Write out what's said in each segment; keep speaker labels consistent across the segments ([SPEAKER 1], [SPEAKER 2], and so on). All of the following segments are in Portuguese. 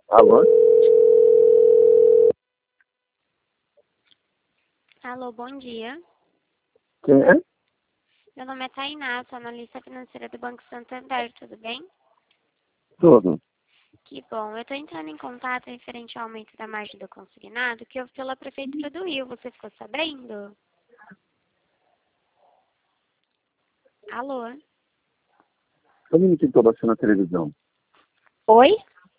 [SPEAKER 1] Alô?
[SPEAKER 2] Alô, bom dia.
[SPEAKER 1] Quem é?
[SPEAKER 2] Meu nome é Tainá, sou analista financeira do Banco Santander, tudo bem?
[SPEAKER 1] Tudo.
[SPEAKER 2] Que bom. Eu estou entrando em contato referente ao aumento da margem do consignado que houve pela Prefeitura do Rio. Você ficou sabendo? Alô?
[SPEAKER 1] Eu não estou baixando a televisão.
[SPEAKER 2] Oi?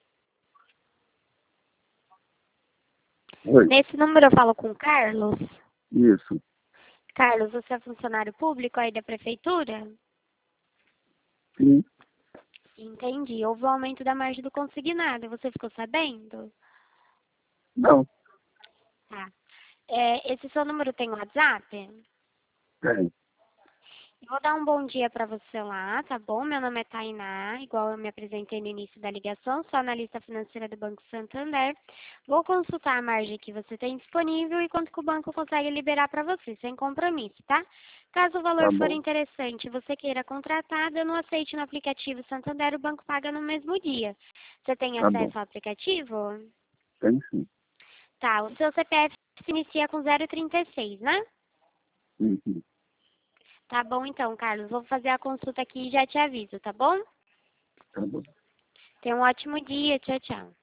[SPEAKER 1] Oi?
[SPEAKER 2] Nesse número eu falo com o Carlos.
[SPEAKER 1] Isso.
[SPEAKER 2] Carlos, você é funcionário público aí da Prefeitura?
[SPEAKER 1] Sim.
[SPEAKER 2] Entendi. Houve o aumento da margem do consignado. Você ficou sabendo?
[SPEAKER 1] Não.
[SPEAKER 2] Tá. Esse seu número tem WhatsApp?
[SPEAKER 1] Tem.
[SPEAKER 2] Eu vou dar um bom dia para você lá, tá bom? Meu nome é Tainá, igual eu me apresentei no início da ligação, sou analista financeira do Banco Santander. Vou consultar a margem que você tem disponível e quanto que o banco consegue liberar para você, sem compromisso, tá? Caso o
[SPEAKER 1] Tá
[SPEAKER 2] valor for
[SPEAKER 1] bom.
[SPEAKER 2] interessante e você queira contratar, dando aceite no aplicativo Santander, o banco paga no mesmo dia. Você tem
[SPEAKER 1] Tá bom.
[SPEAKER 2] acesso ao aplicativo?
[SPEAKER 1] Tem sim.
[SPEAKER 2] Tá, o seu CPF se inicia com 036, né?
[SPEAKER 1] Uhum.
[SPEAKER 2] Tá bom então, Carlos. Vou fazer a consulta aqui e já te aviso, tá bom?
[SPEAKER 1] Tá bom.
[SPEAKER 2] Tenha um ótimo dia. Tchau, tchau.